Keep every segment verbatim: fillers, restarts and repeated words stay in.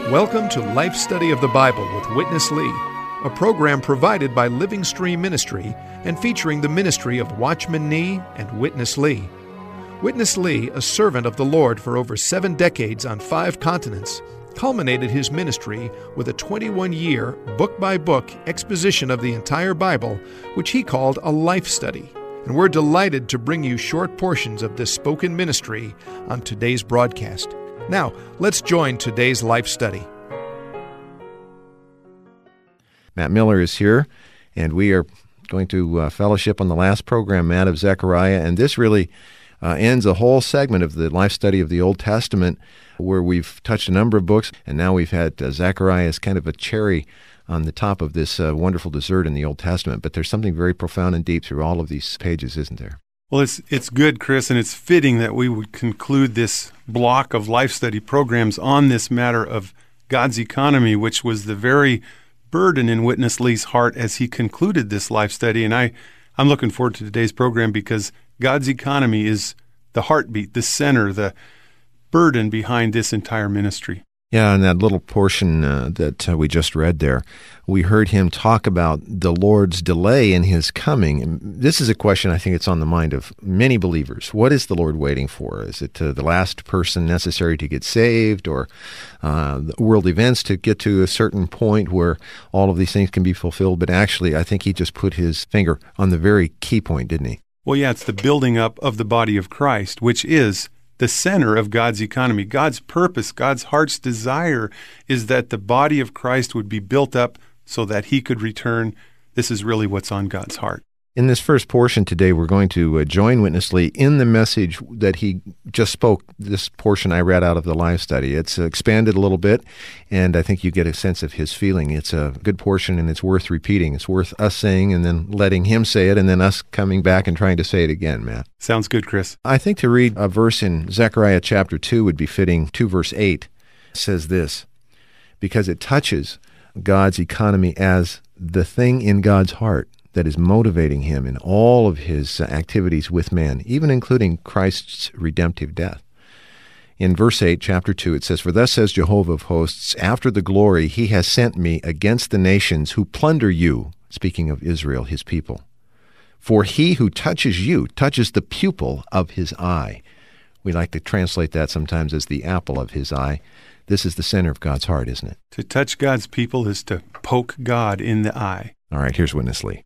Welcome to Life Study of the Bible with Witness Lee, a program provided by Living Stream Ministry and featuring the ministry of Watchman Nee and Witness Lee. Witness Lee, a servant of the Lord for over seven decades on five continents, culminated his ministry with a twenty-one-year, book-by-book exposition of the entire Bible, which he called a life study. And we're delighted to bring you short portions of this spoken ministry on today's broadcast. Now, let's join today's life study. Matt Miller is here, and we are going to uh, fellowship on the last program, Matt, of Zechariah, and this really uh, ends a whole segment of the life study of the Old Testament, where we've touched a number of books, and now we've had uh, Zechariah as kind of a cherry on the top of this uh, wonderful dessert in the Old Testament. But there's something very profound and deep through all of these pages, isn't there? Well, it's it's good, Chris, and it's fitting that we would conclude this block of life study programs on this matter of God's economy, which was the very burden in Witness Lee's heart as he concluded this life study. And I, I'm looking forward to today's program because God's economy is the heartbeat, the center, the burden behind this entire ministry. Yeah, and that little portion uh, that uh, we just read there, we heard him talk about the Lord's delay in his coming. And this is a question I think it's on the mind of many believers. What is the Lord waiting for? Is it uh, the last person necessary to get saved, or uh, world events to get to a certain point where all of these things can be fulfilled? But actually, I think he just put his finger on the very key point, didn't he? Well, yeah, it's the building up of the body of Christ, which is the center of God's economy. God's purpose, God's heart's desire is that the body of Christ would be built up so that he could return. This is really what's on God's heart. In this first portion today, we're going to uh, join Witness Lee in the message that he just spoke, this portion I read out of the live study. It's uh, expanded a little bit, and I think you get a sense of his feeling. It's a good portion, and it's worth repeating. It's worth us saying and then letting him say it, and then us coming back and trying to say it again, Matt. Sounds good, Chris. I think to read a verse in Zechariah chapter two would be fitting. two verse eight says this, because it touches God's economy as the thing in God's heart that is motivating him in all of his uh, activities with man, even including Christ's redemptive death. In verse eight, chapter two, it says, "For thus says Jehovah of hosts, after the glory he has sent me against the nations who plunder you," speaking of Israel, his people. "For he who touches you touches the pupil of his eye." We like to translate that sometimes as the apple of his eye. This is the center of God's heart, isn't it? To touch God's people is to poke God in the eye. All right, here's Witness Lee.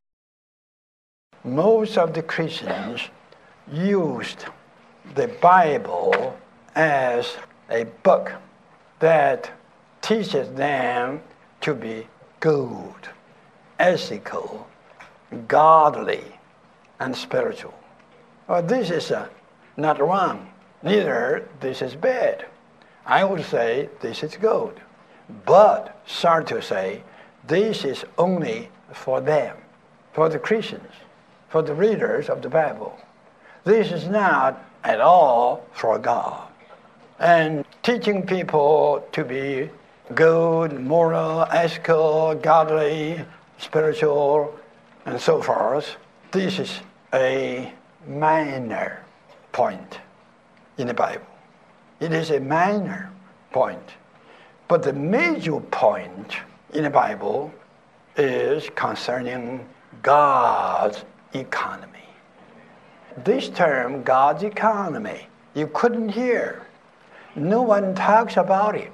Most of the Christians used the Bible as a book that teaches them to be good, ethical, godly, and spiritual. Well, this is uh, not wrong. Neither this is bad. I would say this is good. But sorry to say, this is only for them, for the Christians, for the readers of the Bible. This is not at all for God. And teaching people to be good, moral, ethical, godly, spiritual, and so forth, this is a minor point in the Bible. It is a minor point. But the major point in the Bible is concerning God's economy. This term, God's economy, you couldn't hear. No one talks about it.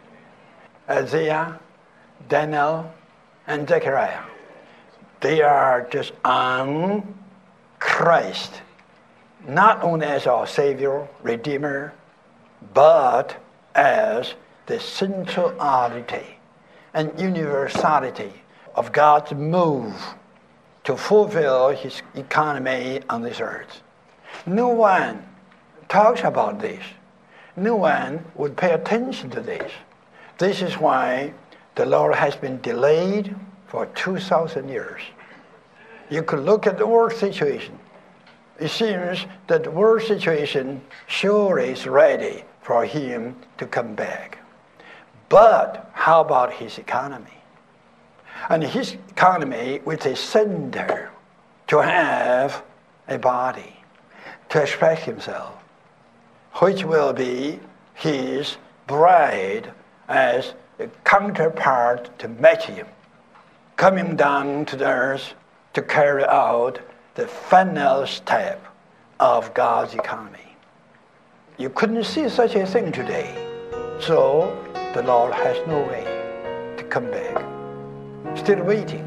Isaiah, Daniel, and Zechariah, they are just on Christ, not only as our Savior, Redeemer, but as the centrality and universality of God's move to fulfill his economy on this earth. No one talks about this. No one would pay attention to this. This is why the Lord has been delayed for two thousand years. You could look at the world situation. It seems that the world situation surely is ready for him to come back. But how about his economy? And his economy with a center to have a body, to express himself, which will be his bride as a counterpart to match him, coming down to the earth to carry out the final step of God's economy. You couldn't see such a thing today. So the Lord has no way to come back. Still waiting.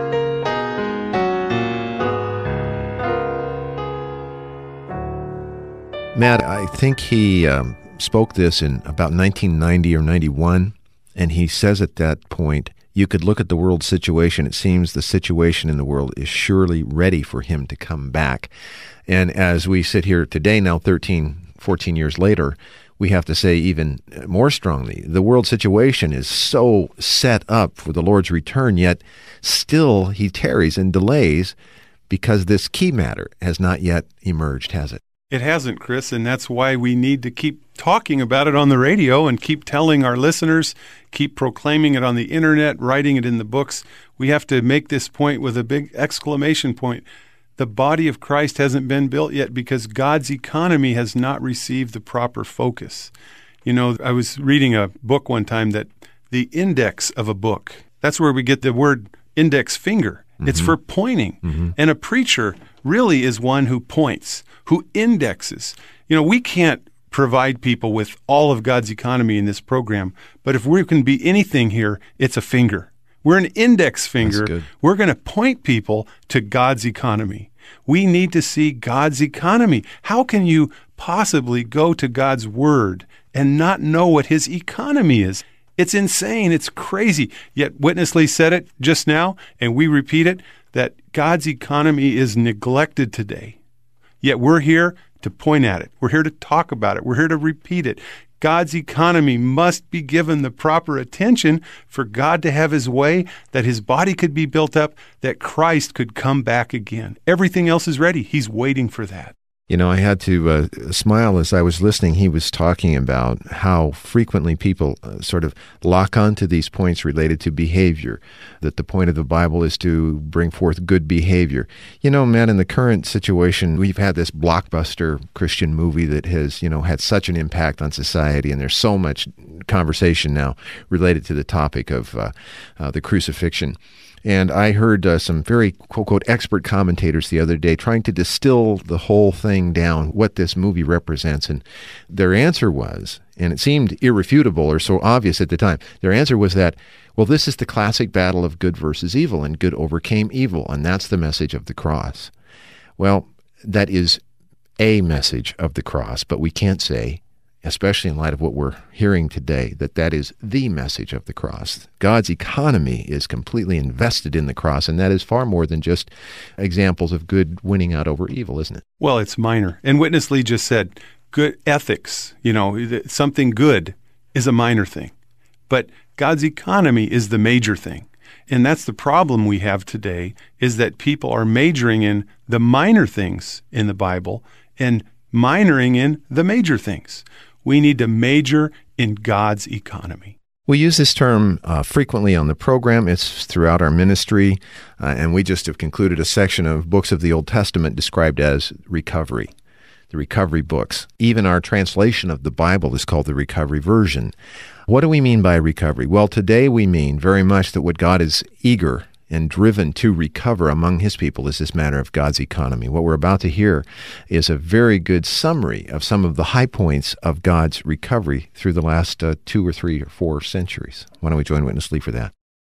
Matt, I think he um, spoke this in about nineteen ninety or ninety-one, and he says at that point, you could look at the world situation. It seems the situation in the world is surely ready for him to come back. And as we sit here today, now thirteen, fourteen years later, we have to say even more strongly, the world situation is so set up for the Lord's return, yet still he tarries and delays because this key matter has not yet emerged, has it? It hasn't, Chris, and that's why we need to keep talking about it on the radio and keep telling our listeners, keep proclaiming it on the internet, writing it in the books. We have to make this point with a big exclamation point. The body of Christ hasn't been built yet because God's economy has not received the proper focus. You know, I was reading a book one time that the index of a book, that's where we get the word index finger. Mm-hmm. It's for pointing. Mm-hmm. And a preacher really is one who points, who indexes. You know, we can't provide people with all of God's economy in this program, but if we can be anything here, it's a finger. We're an index finger. We're going to point people to God's economy. We need to see God's economy. How can you possibly go to God's Word and not know what His economy is? It's insane. It's crazy. Yet Witness Lee said it just now, and we repeat it, that God's economy is neglected today. Yet we're here to point at it. We're here to talk about it. We're here to repeat it. God's economy must be given the proper attention for God to have His way, that His body could be built up, that Christ could come back again. Everything else is ready. He's waiting for that. You know, I had to uh, smile as I was listening. He was talking about how frequently people uh, sort of lock onto these points related to behavior, that the point of the Bible is to bring forth good behavior. You know, man, in the current situation, we've had this blockbuster Christian movie that has, you know, had such an impact on society, and there's so much conversation now related to the topic of uh, uh, the crucifixion. And I heard uh, some very, quote-unquote, expert commentators the other day trying to distill the whole thing down, what this movie represents. And their answer was, and it seemed irrefutable or so obvious at the time, their answer was that, well, this is the classic battle of good versus evil, and good overcame evil, and that's the message of the cross. Well, that is a message of the cross, but we can't say, especially in light of what we're hearing today, that that is the message of the cross. God's economy is completely invested in the cross, and that is far more than just examples of good winning out over evil, isn't it? Well, it's minor. And Witness Lee just said, good ethics, you know, something good is a minor thing. But God's economy is the major thing. And that's the problem we have today, is that people are majoring in the minor things in the Bible and minoring in the major things. We need to major in God's economy. We use this term uh, frequently on the program. It's throughout our ministry, uh, and we just have concluded a section of books of the Old Testament described as recovery, the recovery books. Even our translation of the Bible is called the Recovery Version. What do we mean by recovery? Well, today we mean very much that what God is eager and driven to recover among His people is this matter of God's economy. What we're about to hear is a very good summary of some of the high points of God's recovery through the last uh, two or three or four centuries. Why don't we join Witness Lee for that?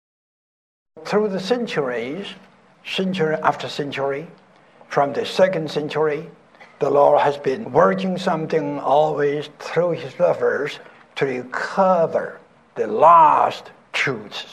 Through the centuries, century after century, from the second century, the Lord has been working something always through His lovers to recover the lost truths.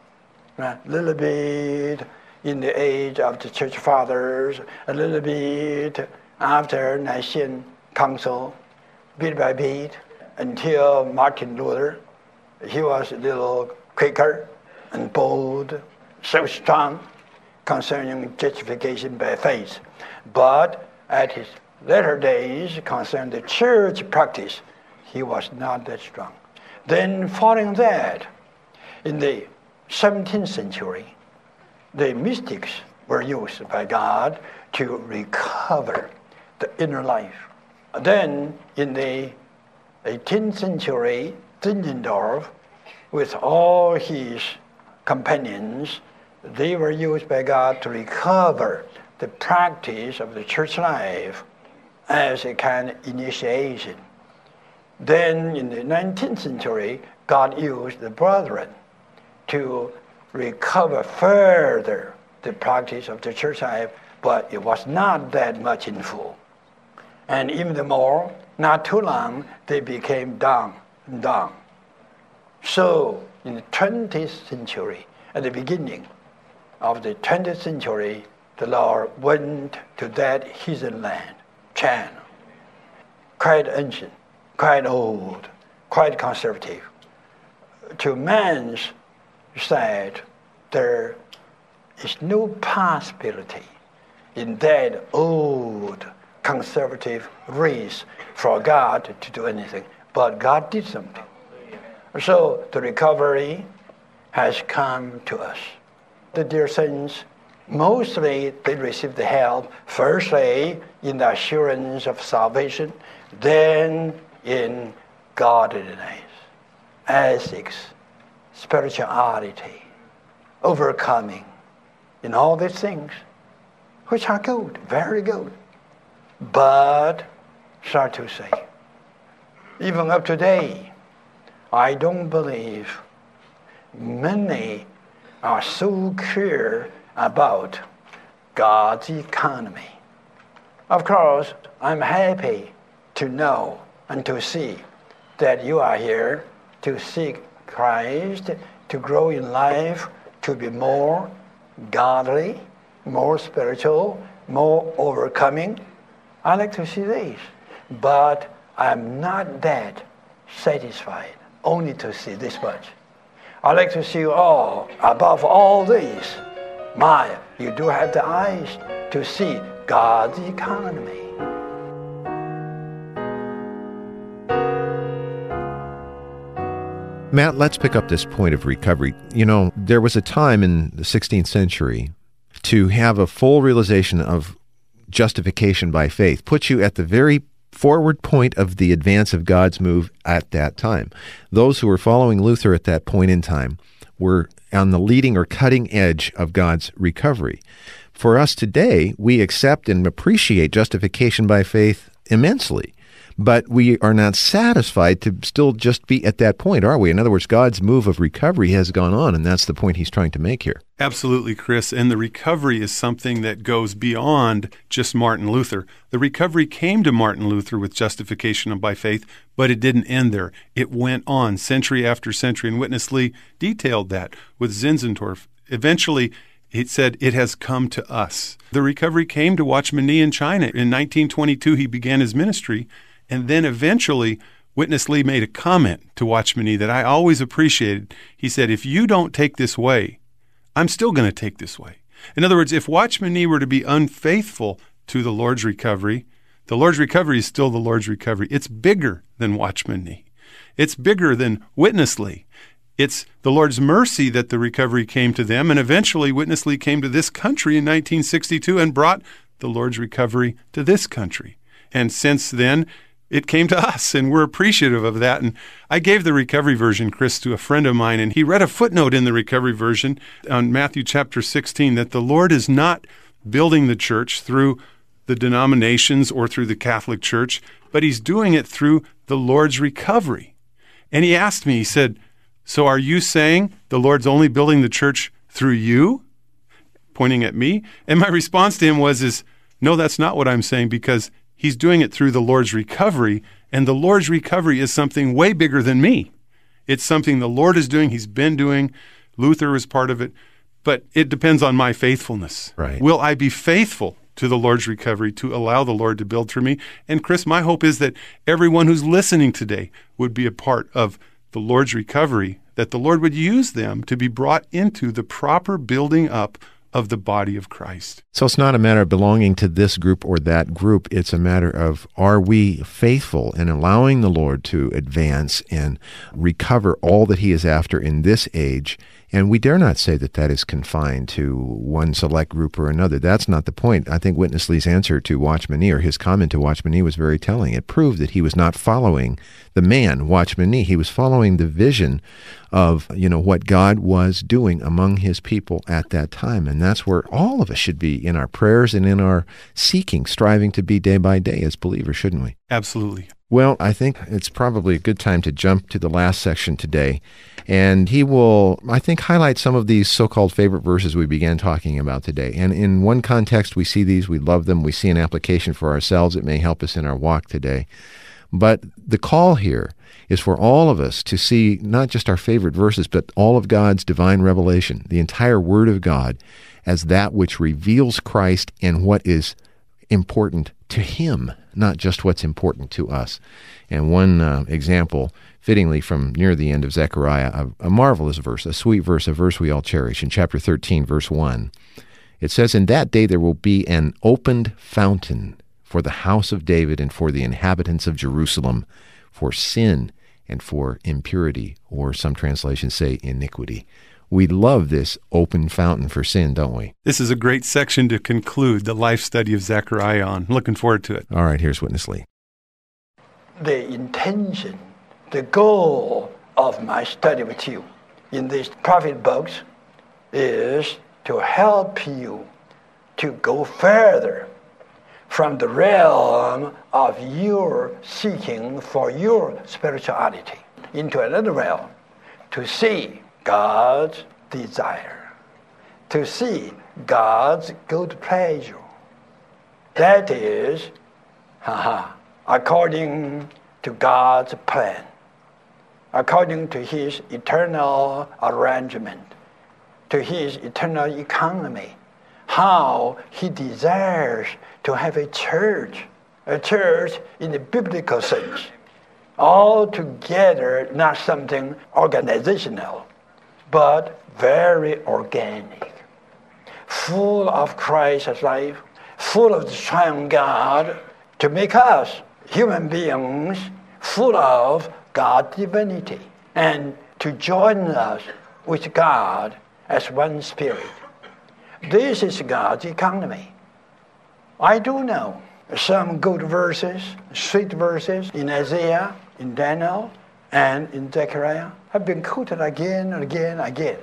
A little bit in the age of the church fathers, a little bit after Nicene Council, bit by bit, until Martin Luther. He was a little quicker and bold, so strong concerning justification by faith. But at his latter days, concerning the church practice, he was not that strong. Then following that, in the seventeenth century, the mystics were used by God to recover the inner life. Then in the eighteenth century, Zinzendorf with all his companions, they were used by God to recover the practice of the church life as a kind of initiation. Then in the nineteenth century, God used the brethren to recover further the practice of the church life, but it was not that much in full. And even more, not too long, they became down and down. So in the twentieth century, at the beginning of the twentieth century, the Lord went to that heathen land, China, quite ancient, quite old, quite conservative. To man's side, there is no possibility in that old conservative race for God to do anything, but God did something. So the recovery has come to us. The dear saints, mostly they receive the help, firstly in the assurance of salvation, then in godliness, ethics, spirituality, overcoming, in all these things, which are good, very good. But, sad to say, even up today, I don't believe many are so clear about God's economy. Of course, I'm happy to know and to see that you are here to seek Christ, to grow in life, to be more godly, more spiritual, more overcoming. I like to see this, but I'm not that satisfied only to see this much. I like to see all, above all this, my, you do have the eyes to see God's economy. Matt, let's pick up this point of recovery. You know, there was a time in the sixteenth century to have a full realization of justification by faith, puts you at the very forward point of the advance of God's move at that time. Those who were following Luther at that point in time were on the leading or cutting edge of God's recovery. For us today, we accept and appreciate justification by faith immensely, but we are not satisfied to still just be at that point, are we? In other words, God's move of recovery has gone on, and that's the point he's trying to make here. Absolutely, Chris. And the recovery is something that goes beyond just Martin Luther. The recovery came to Martin Luther with justification by faith, but it didn't end there. It went on century after century, and Witness Lee detailed that with Zinzendorf. Eventually, it said, it has come to us. The recovery came to Watchman Nee in China. In nineteen twenty-two, he began his ministry, and then eventually, Witness Lee made a comment to Watchman Nee that I always appreciated. He said, if you don't take this way, I'm still going to take this way. In other words, if Watchman Nee were to be unfaithful to the Lord's recovery, the Lord's recovery is still the Lord's recovery. It's bigger than Watchman Nee. It's bigger than Witness Lee. It's the Lord's mercy that the recovery came to them, and eventually Witness Lee came to this country in nineteen sixty-two and brought the Lord's recovery to this country. And since then, it came to us, and we're appreciative of that. And I gave the recovery version, Chris, to a friend of mine, and he read a footnote in the recovery version on Matthew chapter sixteen that the Lord is not building the church through the denominations or through the Catholic Church, but he's doing it through the Lord's recovery. And he asked me, he said, so are you saying the Lord's only building the church through you? Pointing at me. And my response to him was, is, no, that's not what I'm saying, because he's doing it through the Lord's recovery, and the Lord's recovery is something way bigger than me. It's something the Lord is doing, he's been doing. Luther was part of it, but it depends on my faithfulness. Right. Will I be faithful to the Lord's recovery to allow the Lord to build through me? And Chris, my hope is that everyone who's listening today would be a part of the Lord's recovery, that the Lord would use them to be brought into the proper building up of the body of Christ. So it's not a matter of belonging to this group or that group. It's a matter of, are we faithful in allowing the Lord to advance and recover all that he is after in this age? And we dare not say that that is confined to one select group or another. That's not the point. I think Witness Lee's answer to Watchman Nee, or his comment to Watchman Nee, was very telling. It proved that he was not following the man, Watchman Nee. He was following the vision of, you know, what God was doing among his people at that time. And that's where all of us should be in our prayers and in our seeking, striving to be day by day as believers, shouldn't we? Absolutely. Well, I think it's probably a good time to jump to the last section today. And he will, I think, highlight some of these so-called favorite verses we began talking about today. And in one context, we see these, we love them, we see an application for ourselves. It may help us in our walk today. But the call here is for all of us to see not just our favorite verses, but all of God's divine revelation, the entire Word of God, as that which reveals Christ and what is important to Him, not just what's important to us. And one uh, example, fittingly from near the end of Zechariah, a, a marvelous verse, a sweet verse, a verse we all cherish, in chapter thirteen, verse one. It says, "In that day there will be an opened fountain for the house of David and for the inhabitants of Jerusalem, for sin and for impurity," or some translations say iniquity. We love this open fountain for sin, don't we? This is a great section to conclude the life study of Zechariah on. Looking forward to it. All right, here's Witness Lee. The intention, the goal of my study with you in these prophet books is to help you to go further from the realm of your seeking for your spirituality into another realm, to see God's desire, to see God's good pleasure. That is, haha, according to God's plan, according to His eternal arrangement, to His eternal economy, how He desires to have a church, a church in the biblical sense, all together, not something organizational, but very organic, full of Christ's life, full of the triune God, to make us human beings full of God's divinity, and to join us with God as one spirit. This is God's economy. I do know some good verses, sweet verses in Isaiah, in Daniel, and in Zechariah have been quoted again and again and again.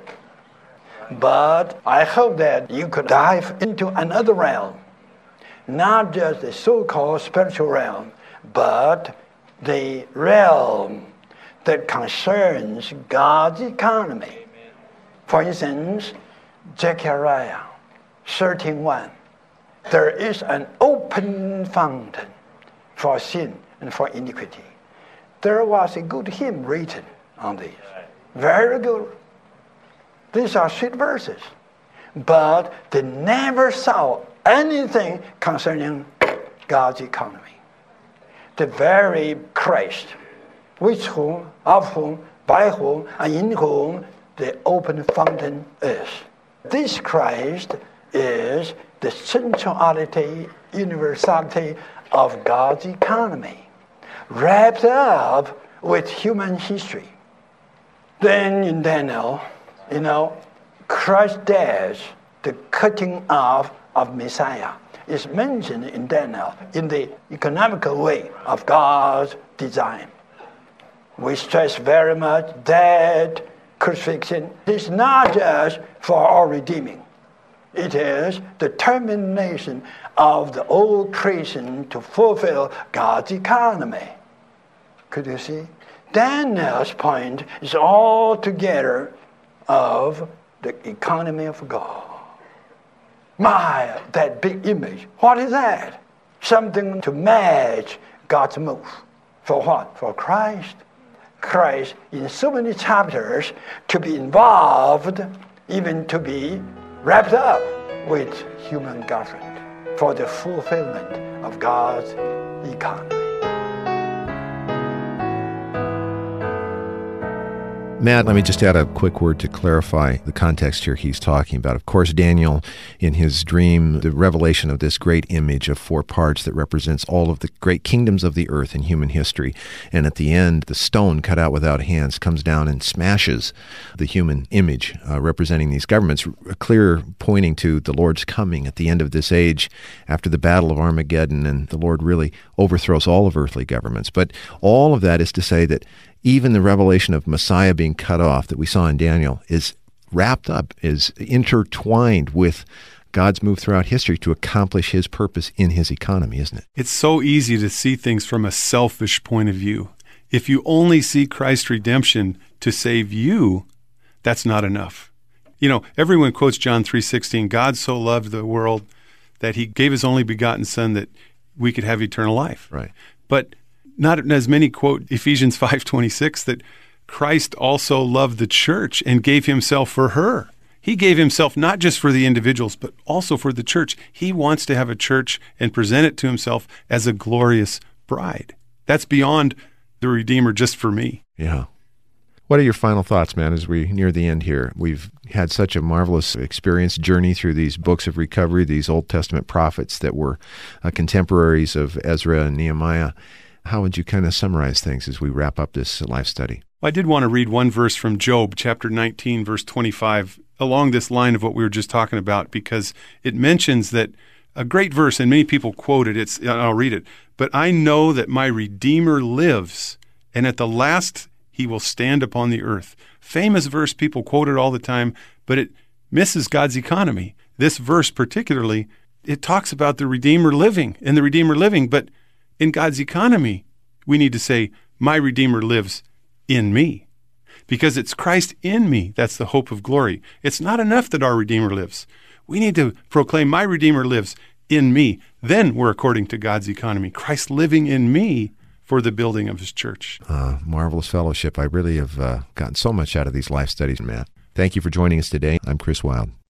But I hope that you could dive into another realm, not just the so-called spiritual realm, but the realm that concerns God's economy. For instance, Zechariah thirteen one. There is an open fountain for sin and for iniquity. There was a good hymn written on this. Very good. These are sweet verses. But they never saw anything concerning God's economy. The very Christ, which whom, of whom, by whom, and in whom the open fountain is. This Christ is the centrality, universality of God's economy, wrapped up with human history. Then in Daniel, you know, Christ's death, the cutting off of Messiah, is mentioned in Daniel in the economical way of God's design. We stress very much that crucifixion is not just for our redeeming. It is the termination of the old creation to fulfill God's economy. Could you see? Daniel's point is altogether of the economy of God. My, that big image. What is that? Something to match God's move. For what? For Christ. Christ, in so many chapters, to be involved, even to be wrapped up with human government for the fulfillment of God's economy. Matt, let me just add a quick word to clarify the context here he's talking about. Of course, Daniel, in his dream, the revelation of this great image of four parts that represents all of the great kingdoms of the earth in human history. And at the end, the stone cut out without hands comes down and smashes the human image uh, representing these governments, a clear pointing to the Lord's coming at the end of this age after the battle of Armageddon, and the Lord really overthrows all of earthly governments. But all of that is to say that even the revelation of Messiah being cut off that we saw in Daniel is wrapped up, is intertwined with God's move throughout history to accomplish his purpose in his economy, isn't it? It's so easy to see things from a selfish point of view. If you only see Christ's redemption to save you, that's not enough. You know, everyone quotes John three sixteen, God so loved the world that he gave his only begotten Son that we could have eternal life. Right. But not as many quote Ephesians five twenty-six, that Christ also loved the church and gave himself for her. He gave himself not just for the individuals, but also for the church. He wants to have a church and present it to himself as a glorious bride. That's beyond the Redeemer just for me. Yeah. What are your final thoughts, man, as we near the end here? We've had such a marvelous experience, journey through these books of recovery, these Old Testament prophets that were uh, contemporaries of Ezra and Nehemiah. How would you kind of summarize things as we wrap up this life study? Well, I did want to read one verse from Job, chapter nineteen, verse twenty-five, along this line of what we were just talking about, because it mentions that a great verse, and many people quote it. It's, I'll read it. But I know that my Redeemer lives, and at the last he will stand upon the earth. Famous verse, people quote it all the time, but it misses God's economy. This verse particularly, it talks about the Redeemer living, and the Redeemer living, but in God's economy, we need to say, my Redeemer lives in me. Because it's Christ in me that's the hope of glory. It's not enough that our Redeemer lives. We need to proclaim, my Redeemer lives in me. Then we're according to God's economy. Christ living in me for the building of his church. Uh, marvelous fellowship. I really have uh, gotten so much out of these life studies, Matt. Thank you for joining us today. I'm Chris Wilde.